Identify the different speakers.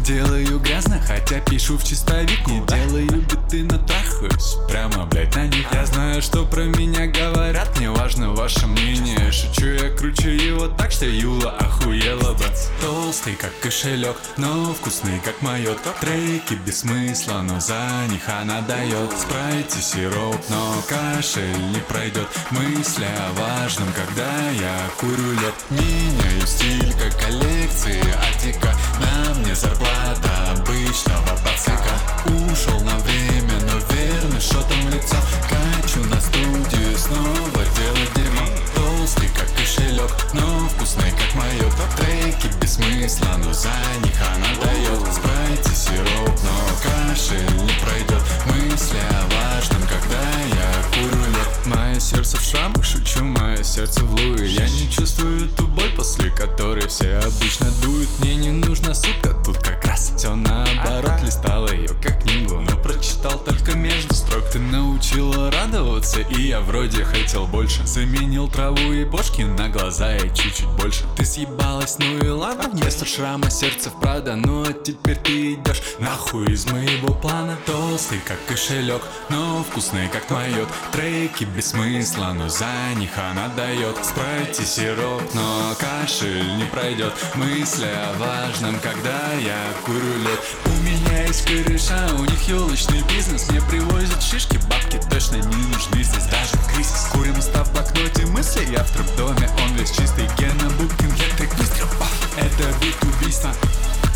Speaker 1: Делаю грязно, хотя пишу в чистовик. Не делаю биты, но трахаюсь прямо, блять, на них. Я знаю, что про меня говорят, мне важно ваше мнение. Шучу, я кручу его так, что Юла охуела бы. Толстый, как кошелек, но вкусный, как майот. Треки без смысла, но за них она дает. Спрайт и сироп, но кашель не пройдет. Мысли о важном, когда я курю лед. Меняю стиль, как коллекции Атика. На мне зарплата обычного пацака. Ушел на время, но верно шотом в лицо. Качу на студию, снова делать дерьмо. Толстый, как кошелек, но вкусный, как майот. Треки без смысла, но за них она дает. Спрайт и сироп, но кашель не пройдет. Мысли о важном, когда я курю лед. Мое сердце в шрамах, шучу, мое сердце в луе. Я не чувствую ту боль, после которой все обычно дуют. Мне не нужна сука, тут как раз все наоборот. Листал ее как книгу, но прочитал только между строк. Ты научила радоваться, и я вроде хотел больше. Заменил траву и бошки на глаза и чуть-чуть больше. Ты съебалась, ну и ладно, вместо шрама сердце в Прада. Ну а теперь ты идешь нахуй из моего плана. Толстый, как кошелек, но вкусный, как майот. Треки без смысла, но за них она дает. Спрайт и сироп, но кашель не пройдет. Мысли о важном, когда я курю лед. У меня есть кореша, у них елочный бизнес. Мне привозят шишки, бабки точно не нужны здесь даже в кризис. Курим став в блокноте мысли, я в труп-доме, он весь чистый. Гена Букин, я так быстро, это бит убийства.